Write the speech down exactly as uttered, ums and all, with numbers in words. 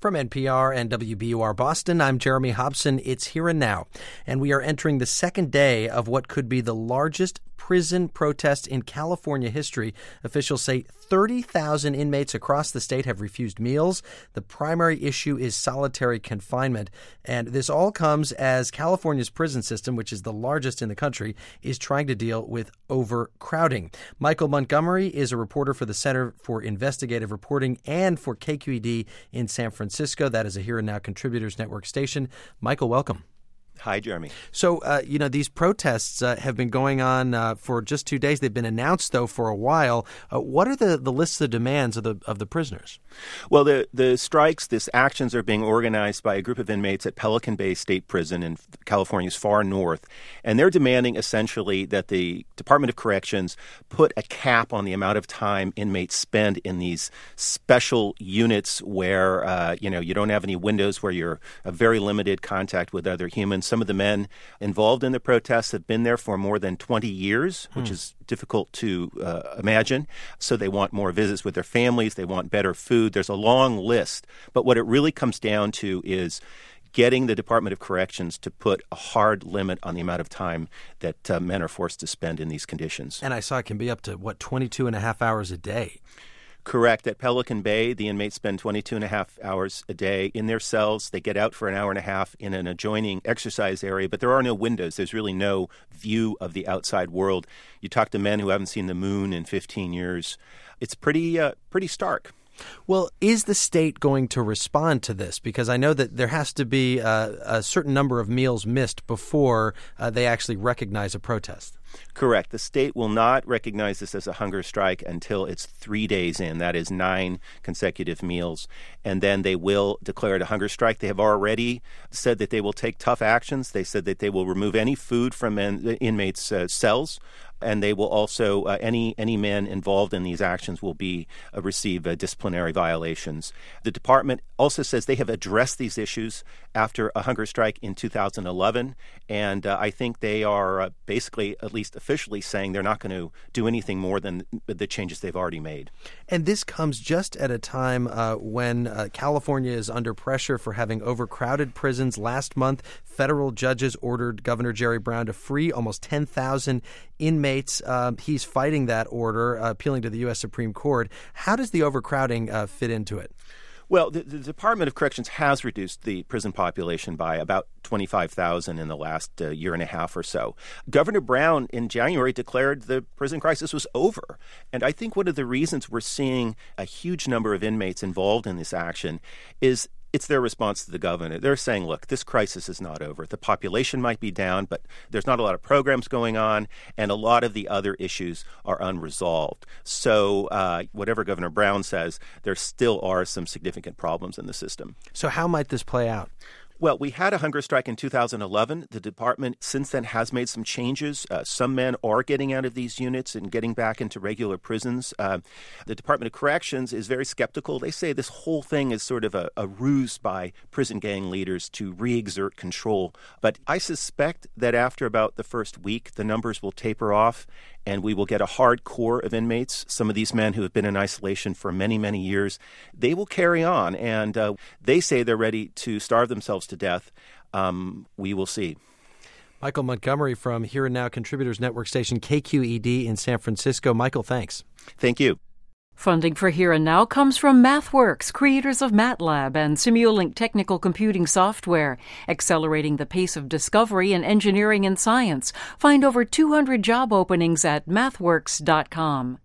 From N P R and W B U R Boston, I'm Jeremy Hobson. It's Here and Now, and we are entering the second day of what could be the largest prison protest in California history. Officials say thirty thousand inmates across the state have refused meals. The primary issue is solitary confinement, and this all comes as California's prison system, which is the largest in the country, is trying to deal with overcrowding. Michael Montgomery is a reporter for the Center for Investigative Reporting and for K Q E D in San Francisco. That is a Here and Now Contributors Network station. Michael, welcome. Hi, Jeremy. So, uh, you know, these protests uh, have been going on uh, for just two days. They've been announced, though, for a while. Uh, what are the, the lists of demands of the of the prisoners? Well, the the strikes, these actions are being organized by a group of inmates at Pelican Bay State Prison in California's far north. And they're demanding essentially that the Department of Corrections put a cap on the amount of time inmates spend in these special units where, uh, you know, you don't have any windows, where you're a very limited contact with other humans. Some of the men involved in the protests have been there for more than twenty years, which hmm. is difficult to uh, imagine. So they want more visits with their families. They want better food. There's a long list. But what it really comes down to is getting the Department of Corrections to put a hard limit on the amount of time that uh, men are forced to spend in these conditions. And I saw it can be up to, what, twenty-two and a half hours a day. Correct. At Pelican Bay, the inmates spend twenty-two and a half hours a day in their cells. They get out for an hour and a half in an adjoining exercise area, but there are no windows. There's really no view of the outside world. You talk to men who haven't seen the moon in fifteen years. It's pretty, uh, pretty stark. Well, is the state going to respond to this? Because I know that there has to be uh, a certain number of meals missed before uh, they actually recognize a protest. Correct. The state will not recognize this as a hunger strike until it's three days in. That is nine consecutive meals. And then they will declare it a hunger strike. They have already said that they will take tough actions. They said that they will remove any food from in, inmates' uh, cells. And they will also, uh, any any men involved in these actions will be uh, receive uh, disciplinary violations. The department also says they have addressed these issues after a hunger strike in two thousand eleven. And uh, I think they are uh, basically, at least officially, saying they're not going to do anything more than the changes they've already made. And this comes just at a time uh, when uh, California is under pressure for having overcrowded prisons. Last month, federal judges ordered Governor Jerry Brown to free almost ten thousand inmates. Uh, he's fighting that order, uh, appealing to the U S Supreme Court. How does the overcrowding uh, fit into it? Well, the, the Department of Corrections has reduced the prison population by about twenty-five thousand in the last uh, year and a half or so. Governor Brown in January declared the prison crisis was over. And I think one of the reasons we're seeing a huge number of inmates involved in this action is it's their response to the governor. They're saying, look, this crisis is not over. The population might be down, but there's not a lot of programs going on, and a lot of the other issues are unresolved. So uh, whatever Governor Brown says, there still are some significant problems in the system. So how might this play out? Well, we had a hunger strike in two thousand eleven. The department since then has made some changes. Uh, some men are getting out of these units and getting back into regular prisons. Uh, the Department of Corrections is very skeptical. They say this whole thing is sort of a, a ruse by prison gang leaders to re-exert control. But I suspect that after about the first week, the numbers will taper off, and we will get a hard core of inmates. Some of these men who have been in isolation for many, many years, they will carry on. And uh, they say they're ready to starve themselves to death. Um, we will see. Michael Montgomery from Here and Now Contributors Network station K Q E D in San Francisco. Michael, thanks. Thank you. Funding for Here and Now comes from MathWorks, creators of MATLAB and Simulink technical computing software, accelerating the pace of discovery in engineering and science. Find over two hundred job openings at mathworks dot com.